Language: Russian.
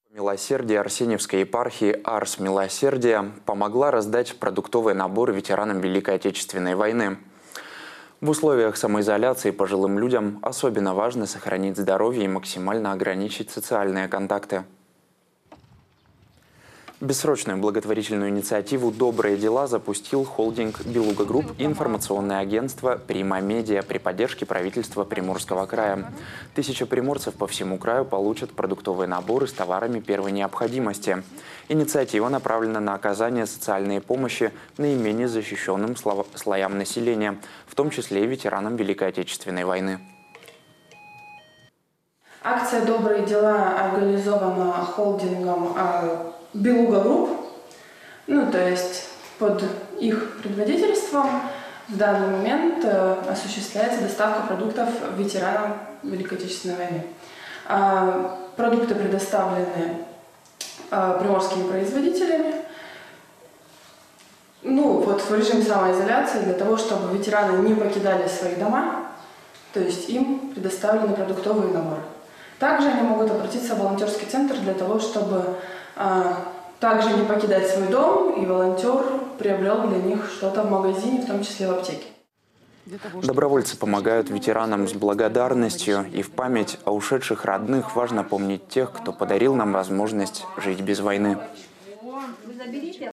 Милосердие Арсеньевской епархии «Арс Милосердия» помогла раздать продуктовые наборы ветеранам Великой Отечественной войны. В условиях самоизоляции пожилым людям особенно важно сохранить здоровье и максимально ограничить социальные контакты. Бессрочную благотворительную инициативу «Добрые дела» запустил холдинг «Белуга Групп» и информационное агентство «Прима Медиа» при поддержке правительства Приморского края. 1000 приморцев по всему краю получат продуктовые наборы с товарами первой необходимости. Инициатива направлена на оказание социальной помощи наименее защищенным слоям населения, в том числе и ветеранам Великой Отечественной войны. Акция «Добрые дела» организована холдингом «Белуга Групп», то есть под их предводительством в данный момент осуществляется доставка продуктов ветеранам Великой Отечественной войны. Продукты предоставлены приморскими производителями. В режим самоизоляции для того, чтобы ветераны не покидали свои дома, то есть им предоставлены продуктовые наборы. Также они могут обратиться в волонтерский центр для того, чтобы также не покидать свой дом, и волонтер приобрел для них что-то в магазине, в том числе в аптеке. Добровольцы помогают ветеранам с благодарностью, и в память о ушедших родных важно помнить тех, кто подарил нам возможность жить без войны.